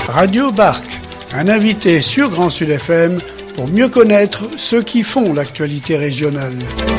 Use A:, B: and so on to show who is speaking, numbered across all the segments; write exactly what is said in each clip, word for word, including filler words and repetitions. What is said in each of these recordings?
A: Radio Barque, un invité sur Grand Sud F M pour mieux connaître ceux qui font l'actualité régionale.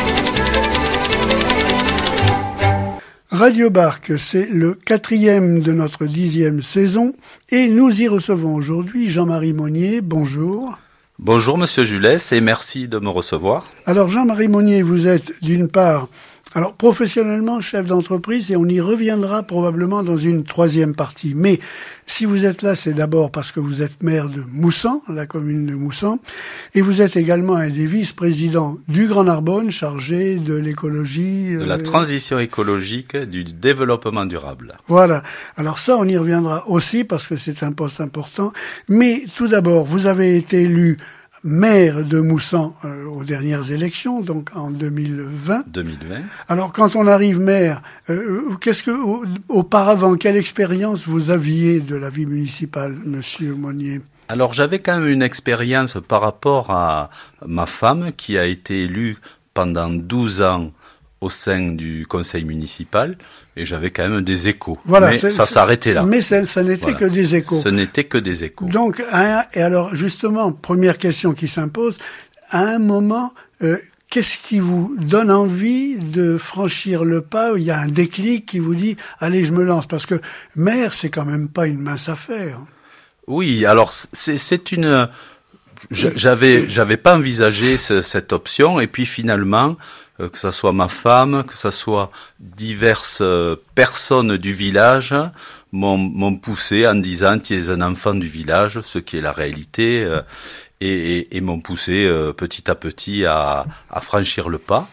A: Radio Barque, c'est le quatrième de notre dixième saison et nous y recevons aujourd'hui Jean-Marie Monnier. Bonjour.
B: Bonjour Monsieur Julès et merci de me recevoir.
A: Alors Jean-Marie Monnier, vous êtes d'une part, alors professionnellement chef d'entreprise et on y reviendra probablement dans une troisième partie. Mais si vous êtes là, c'est d'abord parce que vous êtes maire de Moussan, la commune de Moussan, et vous êtes également un des vice-présidents du Grand Narbonne chargé de l'écologie.
B: De la euh... transition écologique, du développement durable.
A: Voilà. Alors ça, on y reviendra aussi parce que c'est un poste important. Mais tout d'abord, vous avez été élu maire de Moussan euh, aux dernières élections, donc en deux mille vingt.
B: deux mille vingt.
A: Alors, quand on arrive maire, euh, qu'est-ce que, auparavant, quelle expérience vous aviez de la vie municipale, Monsieur Monnier ?
B: Alors, j'avais quand même une expérience par rapport à ma femme qui a été élue pendant douze ans au sein du conseil municipal et j'avais quand même des échos.
A: Voilà,
B: mais ça s'arrêtait là.
A: Mais ça, ça n'était voilà. que des échos.
B: Ce n'était que des échos.
A: Donc, un, et alors justement, première question qui s'impose, à un moment, euh, qu'est-ce qui vous donne envie de franchir le pas? Il y a un déclic qui vous dit, allez, je me lance, parce que maire, c'est quand même pas une mince affaire.
B: Oui, alors c'est, c'est une... J'avais, j'avais pas envisagé ce, cette option, et puis finalement, euh, que ça soit ma femme, que ça soit diverses euh, personnes du village, m'ont, m'ont poussé en disant tu es un enfant du village, ce qui est la réalité, euh, et, et, et m'ont poussé euh, petit à petit à, à franchir le pas.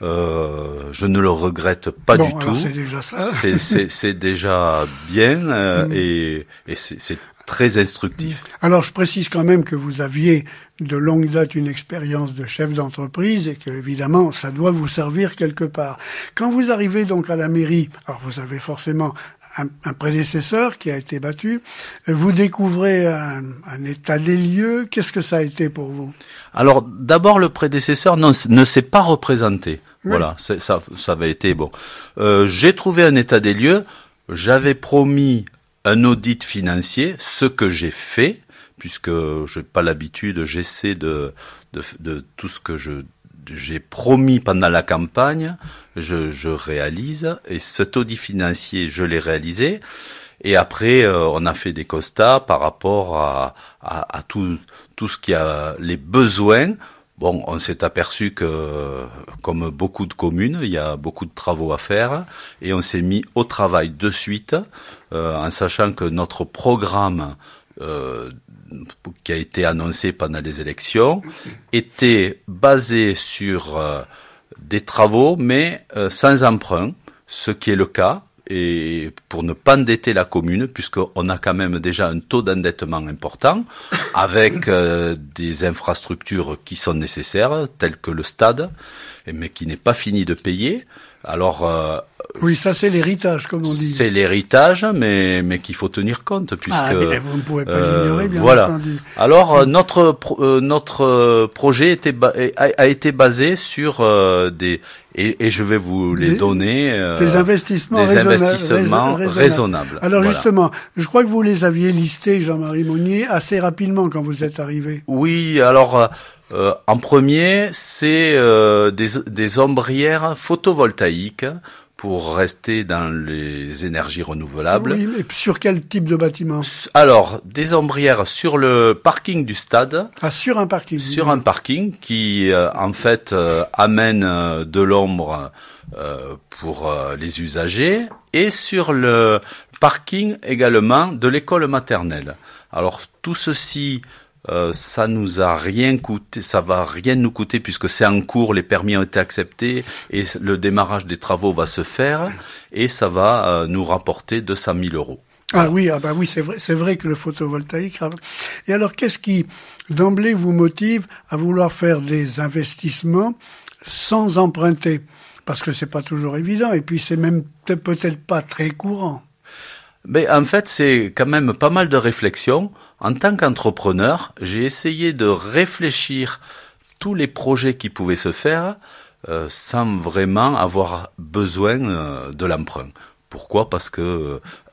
B: Euh, je ne le regrette pas
A: bon,
B: du
A: alors
B: tout.
A: C'est déjà ça.
B: C'est, c'est, c'est déjà bien euh, mmh. et, et c'est, c'est très instructif.
A: Alors, je précise quand même que vous aviez de longue date une expérience de chef d'entreprise et que, évidemment, ça doit vous servir quelque part. Quand vous arrivez donc à la mairie, alors vous avez forcément un, un prédécesseur qui a été battu, vous découvrez un, un état des lieux. Qu'est-ce que ça a été pour vous?
B: Alors, d'abord, le prédécesseur non, ne s'est pas représenté. Oui. Voilà, c'est, ça, ça avait été bon. Euh, j'ai trouvé un état des lieux. J'avais promis un audit financier, ce que j'ai fait, puisque je n'ai pas l'habitude, j'essaie de, de, de tout ce que je, j'ai promis pendant la campagne, je, je réalise, et cet audit financier, je l'ai réalisé, et après, euh, on a fait des constats par rapport à, à, à tout, tout ce qui a les besoins. Bon, on s'est aperçu que, comme beaucoup de communes, il y a beaucoup de travaux à faire et on s'est mis au travail de suite, euh, en sachant que notre programme euh, qui a été annoncé pendant les élections était basé sur euh, des travaux, mais euh, sans emprunt, ce qui est le cas. Et pour ne pas endetter la commune, puisqu'on a quand même déjà un taux d'endettement important, avec euh, des infrastructures qui sont nécessaires, telles que le stade, mais qui n'est pas fini de payer. Alors, euh,
A: oui, ça c'est l'héritage, comme on dit.
B: C'est l'héritage, mais mais qu'il faut tenir compte, puisque
A: ah, mais vous ne pouvez pas euh, l'ignorer, bien
B: voilà.
A: entendu.
B: Alors euh, notre euh, notre projet était ba- a, a été basé sur euh, des et, et je vais vous les
A: des,
B: donner euh,
A: des investissements,
B: des
A: raisonna-
B: investissements
A: raisonnables.
B: raisonnables.
A: Alors
B: voilà.
A: justement, je crois que vous les aviez listés, Jean-Marie Monnier, assez rapidement quand vous êtes arrivé.
B: Oui, alors. Euh, en premier, c'est euh, des, des ombrières photovoltaïques pour rester dans les énergies renouvelables.
A: Oui, mais sur quel type de bâtiment?
B: Alors, des ombrières sur le parking du stade.
A: Ah, sur un parking.
B: Sur un parking qui, euh, en fait, euh, amène euh, de l'ombre euh, pour euh, les usagers et sur le parking également de l'école maternelle. Alors, tout ceci... Euh, ça nous a rien coûté, ça va rien nous coûter puisque c'est en cours, les permis ont été acceptés et le démarrage des travaux va se faire et ça va euh, nous rapporter deux cent mille euros.
A: Ah oui, ah bah oui, c'est vrai, c'est vrai que le photovoltaïque. Et alors, qu'est-ce qui d'emblée vous motive à vouloir faire des investissements sans emprunter? Parce que c'est pas toujours évident et puis c'est même peut-être pas très courant.
B: Mais en fait, c'est quand même pas mal de réflexion. En tant qu'entrepreneur, j'ai essayé de réfléchir tous les projets qui pouvaient se faire euh, sans vraiment avoir besoin euh, de l'emprunt. Pourquoi ? Parce que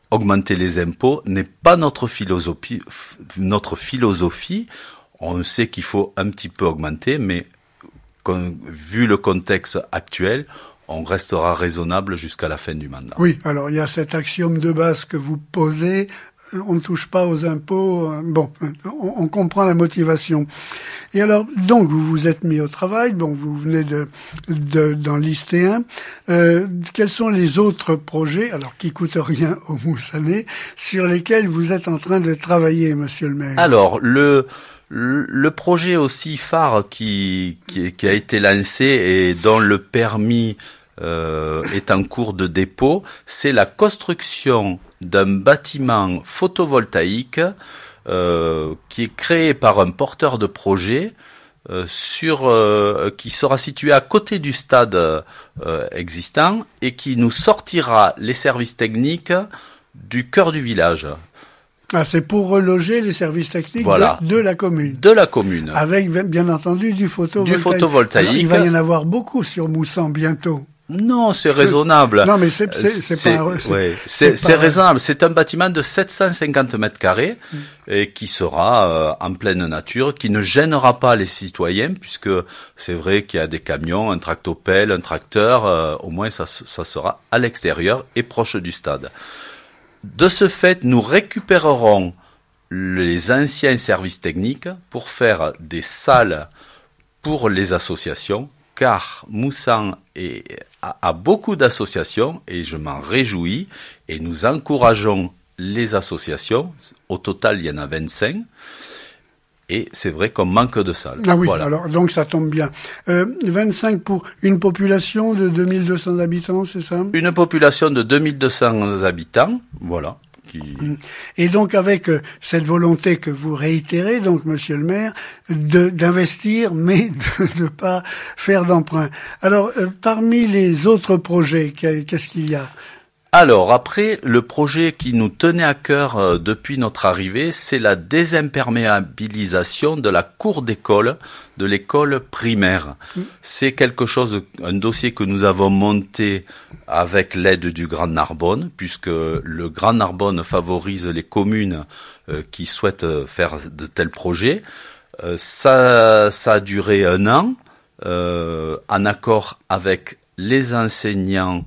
B: augmenter les impôts n'est pas notre philosophie. Notre philosophie, on sait qu'il faut un petit peu augmenter, mais vu le contexte actuel, on restera raisonnable jusqu'à la fin du mandat.
A: Oui, alors il y a cet axiome de base que vous posez, on ne touche pas aux impôts. Bon, on, on comprend la motivation. Et alors, donc, vous vous êtes mis au travail, bon, vous venez de, de d'en lister un. Euh, quels sont les autres projets, alors qui coûtent rien aux Moussanais, sur lesquels vous êtes en train de travailler, monsieur le maire?
B: Alors, le... Le projet aussi phare qui, qui, qui a été lancé et dont le permis euh, est en cours de dépôt, c'est la construction d'un bâtiment photovoltaïque euh, qui est créé par un porteur de projet euh, sur euh, qui sera situé à côté du stade euh, existant et qui nous sortira les services techniques du cœur du village.
A: Ah, c'est pour reloger les services techniques
B: voilà.
A: de, de la commune.
B: De la commune.
A: Avec, bien entendu, du photovoltaïque.
B: Du photovoltaïque. Alors,
A: il va y en avoir beaucoup sur Moussan bientôt.
B: Non, c'est raisonnable.
A: Non, mais c'est, c'est, c'est, c'est pas,
B: c'est, ouais, c'est, c'est, c'est raisonnable. C'est un bâtiment de sept cent cinquante mètres carrés mmh. et qui sera euh, en pleine nature, qui ne gênera pas les citoyens, puisque c'est vrai qu'il y a des camions, un tractopelle, un tracteur, euh, au moins ça, ça sera à l'extérieur et proche du stade. De ce fait, nous récupérerons les anciens services techniques pour faire des salles pour les associations, car Moussan est, a, a beaucoup d'associations et je m'en réjouis et nous encourageons les associations. Au total, il y en a vingt-cinq. Et c'est vrai qu'on manque de salles.
A: Ah oui,
B: voilà.
A: Alors donc ça tombe bien. Euh, vingt-cinq pour une population de deux mille deux cents habitants, c'est ça?
B: Une population de deux mille deux cents habitants, voilà. Qui...
A: Et donc avec euh, cette volonté que vous réitérez, donc monsieur le maire, de, d'investir, mais de ne pas faire d'emprunt. Alors euh, parmi les autres projets, qu'est-ce qu'il y a?
B: Alors après, le projet qui nous tenait à cœur euh, depuis notre arrivée, c'est la désimperméabilisation de la cour d'école, de l'école primaire. Mmh. C'est quelque chose, un dossier que nous avons monté avec l'aide du Grand Narbonne, puisque le Grand Narbonne favorise les communes euh, qui souhaitent faire de tels projets. Euh, ça, ça a duré un an, euh, en accord avec les enseignants,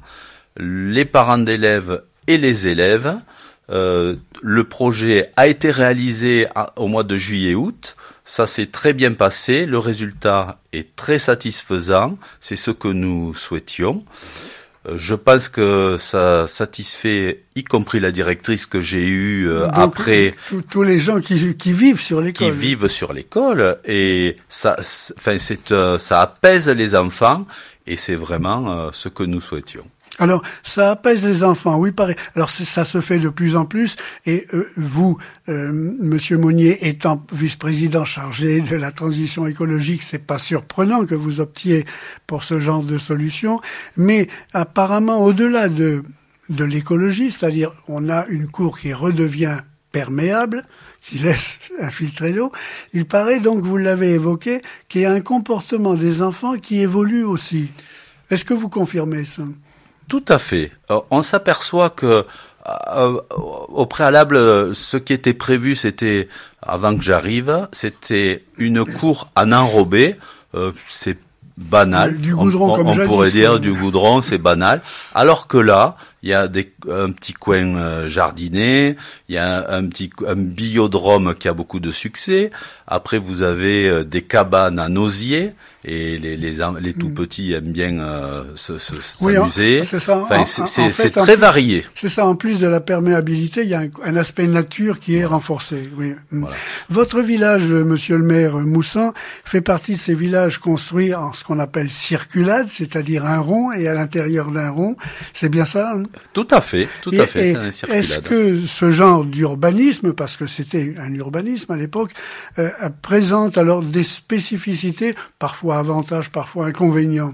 B: les parents d'élèves et les élèves. Euh, le projet a été réalisé à, au mois de juillet-août. Ça s'est très bien passé. Le résultat est très satisfaisant. C'est ce que nous souhaitions. Euh, je pense que ça satisfait, y compris la directrice que j'ai eue euh,
A: Donc,
B: après.
A: Tous les gens qui, qui vivent sur l'école.
B: Qui vivent sur l'école. Et ça, enfin, c'est, euh, ça apaise les enfants. Et c'est vraiment euh, ce que nous souhaitions.
A: Alors, ça apaise les enfants, oui, pareil. Alors, ça se fait de plus en plus. Et euh, vous, euh, Monsieur Monnier, étant vice-président chargé de la transition écologique, c'est pas surprenant que vous optiez pour ce genre de solution. Mais apparemment, au-delà de de l'écologie, c'est-à-dire, on a une cour qui redevient perméable, qui laisse infiltrer l'eau. Il paraît donc, vous l'avez évoqué, qu'il y a un comportement des enfants qui évolue aussi. Est-ce que vous confirmez ça?
B: Tout à fait. On s'aperçoit que euh, au préalable, ce qui était prévu, c'était, avant que j'arrive, c'était une cour en enrobé. Euh, c'est banal.
A: Du goudron,
B: on,
A: comme
B: on
A: jadis,
B: pourrait dire
A: quoi.
B: du goudron, c'est banal. Alors que là, il y a des, un petit coin euh, jardiné, il y a un petit un biodrome qui a beaucoup de succès. Après, vous avez euh, des cabanes en osier. Et les, les, les tout petits aiment bien euh, se, se,
A: oui,
B: s'amuser.
A: C'est ça.
B: Enfin,
A: en,
B: c'est,
A: en
B: c'est,
A: fait,
B: c'est très
A: plus,
B: varié.
A: C'est ça. En plus de la perméabilité, il y a un, un aspect nature qui est renforcé. Oui.
B: Voilà.
A: Votre village, Monsieur le maire Moussan, fait partie de ces villages construits en ce qu'on appelle circulade, c'est-à-dire un rond et à l'intérieur d'un rond. C'est bien ça? Hein?
B: Tout à fait. Tout
A: et,
B: à fait.
A: Et
B: c'est un circulade.
A: Est-ce que ce genre d'urbanisme, parce que c'était un urbanisme à l'époque, euh, présente alors des spécificités, parfois avantages, parfois inconvénients?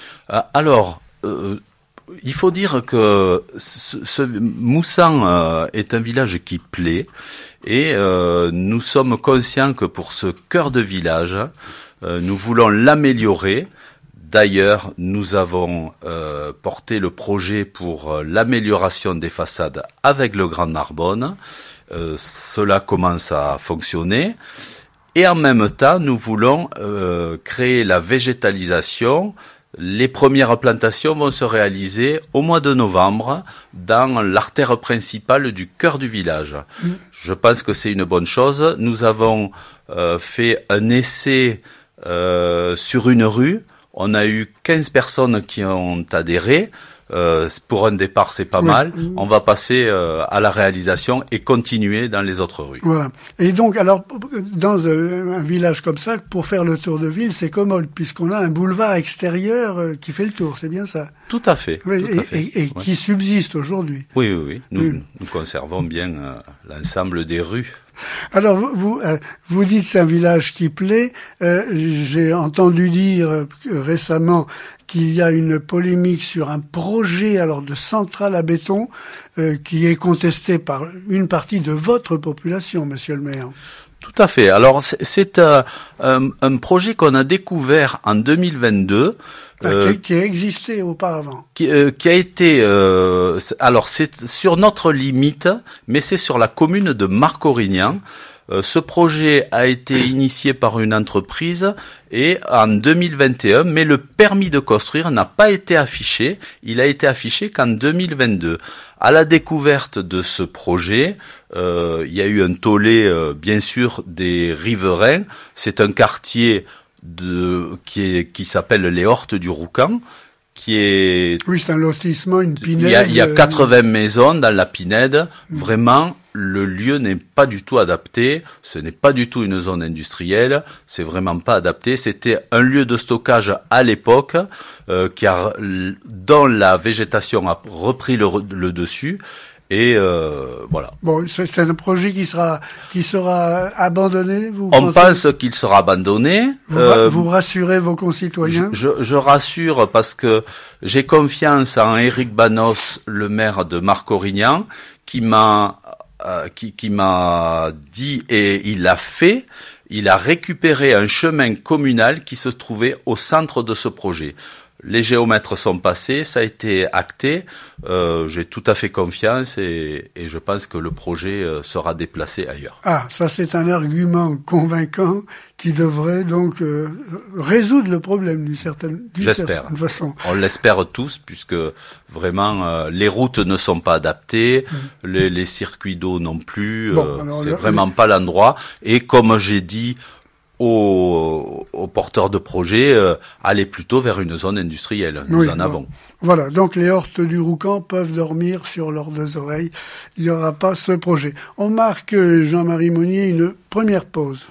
B: Alors, euh, il faut dire que ce, ce Moussan euh, est un village qui plaît et euh, nous sommes conscients que pour ce cœur de village, euh, nous voulons l'améliorer D'ailleurs, nous avons euh, porté le projet pour euh, l'amélioration des façades avec le Grand Narbonne. Euh, cela commence à fonctionner. Et en même temps, nous voulons euh, créer la végétalisation. Les premières plantations vont se réaliser au mois de novembre dans l'artère principale du cœur du village. Mmh. Je pense que c'est une bonne chose. Nous avons euh, fait un essai euh, sur une rue. On a eu quinze personnes qui ont adhéré. Euh, pour un départ, c'est pas oui. mal. On va passer euh, à la réalisation et continuer dans les autres rues.
A: Voilà. Et donc, alors, dans un, un village comme ça, pour faire le tour de ville, c'est commode, puisqu'on a un boulevard extérieur euh, qui fait le tour, c'est bien ça?
B: Tout à fait.
A: Oui,
B: tout
A: et
B: à fait.
A: et, et ouais. qui subsiste aujourd'hui.
B: Oui, oui, oui. Nous, oui. nous conservons bien euh, l'ensemble des rues.
A: Alors, vous, vous, euh, vous dites c'est un village qui plaît. Euh, j'ai entendu dire euh, récemment qu'il y a une polémique sur un projet alors de centrale à béton euh, qui est contesté par une partie de votre population, monsieur le maire.
B: Tout à fait. Alors, c'est, c'est un, un, un projet qu'on a découvert en deux mille vingt-deux.
A: Euh, qui, qui a existé auparavant.
B: Qui, euh, qui a été... Euh, alors, c'est sur notre limite, mais c'est sur la commune de Marcorignan. Euh, ce projet a été initié par une entreprise et en deux mille vingt et un, mais le permis de construire n'a pas été affiché. Il a été affiché qu'en deux mille vingt-deux. À la découverte de ce projet, euh, il y a eu un tollé, euh, bien sûr, des riverains. C'est un quartier de qui est qui s'appelle les Hortes du Roucan, qui est...
A: Oui, c'est un lotissement, une pinède.
B: Il y a, il y a quatre-vingts maisons dans la pinède. Mmh. Vraiment, le lieu n'est pas du tout adapté. Ce n'est pas du tout une zone industrielle. C'est vraiment pas adapté. C'était un lieu de stockage à l'époque, euh, qui a, dont la végétation a repris le, le dessus. Et euh, voilà.
A: Bon, c'est un projet qui sera qui sera abandonné. Vous
B: On pense qu'il sera abandonné.
A: Vous, euh, vous rassurez vos concitoyens.
B: Je, je, je rassure parce que j'ai confiance en Éric Banos, le maire de Marcorignan, qui m'a euh, qui, qui m'a dit et il l'a fait. Il a récupéré un chemin communal qui se trouvait au centre de ce projet. Les géomètres sont passés, ça a été acté. Euh, j'ai tout à fait confiance et, et je pense que le projet sera déplacé ailleurs.
A: Ah, ça c'est un argument convaincant qui devrait donc euh, résoudre le problème d'une certaine, d'une
B: J'espère.
A: certaine façon.
B: On l'espère tous puisque vraiment euh, les routes ne sont pas adaptées, mmh. les, les circuits d'eau non plus. Bon, euh, c'est le, vraiment le... pas l'endroit. Et comme j'ai dit aux, aux porteurs de projets, euh, aller plutôt vers une zone industrielle. Nous oui, en avons.
A: Bon. Voilà, donc les Hortes du Roucan peuvent dormir sur leurs deux oreilles. Il n'y aura pas ce projet. On marque, Jean-Marie Monnier, une première pause.